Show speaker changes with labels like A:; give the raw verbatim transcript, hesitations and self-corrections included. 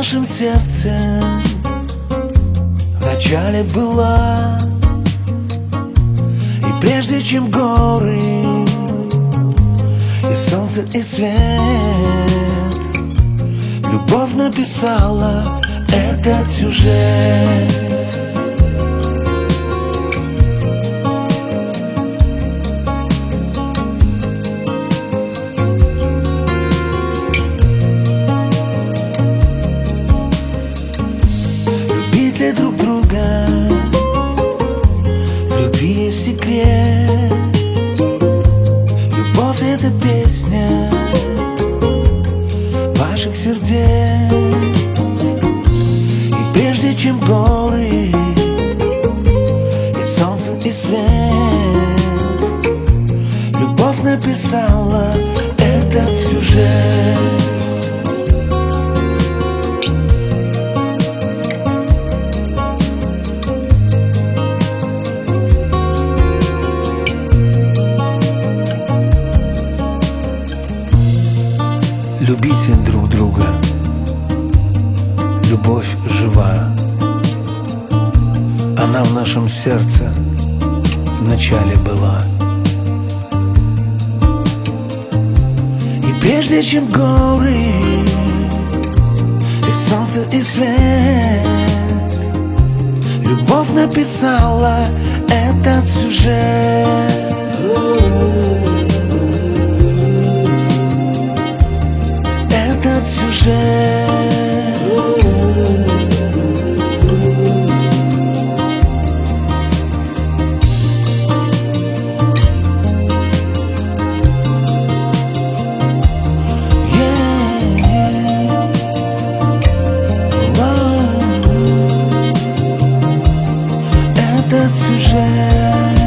A: нашем сердце вначале была. И прежде чем горы и солнце и свет, любовь написала этот сюжет. Любите друг друга, в любви есть секрет. Любовь — это песня ваших сердец. И прежде чем горы и солнце и свет, любовь написала этот сюжет. Любите друг друга, любовь жива. Она в нашем сердце вначале была. И прежде чем горы и солнце и свет, любовь написала этот сюжет. Этот сюжет. Этот сюжет.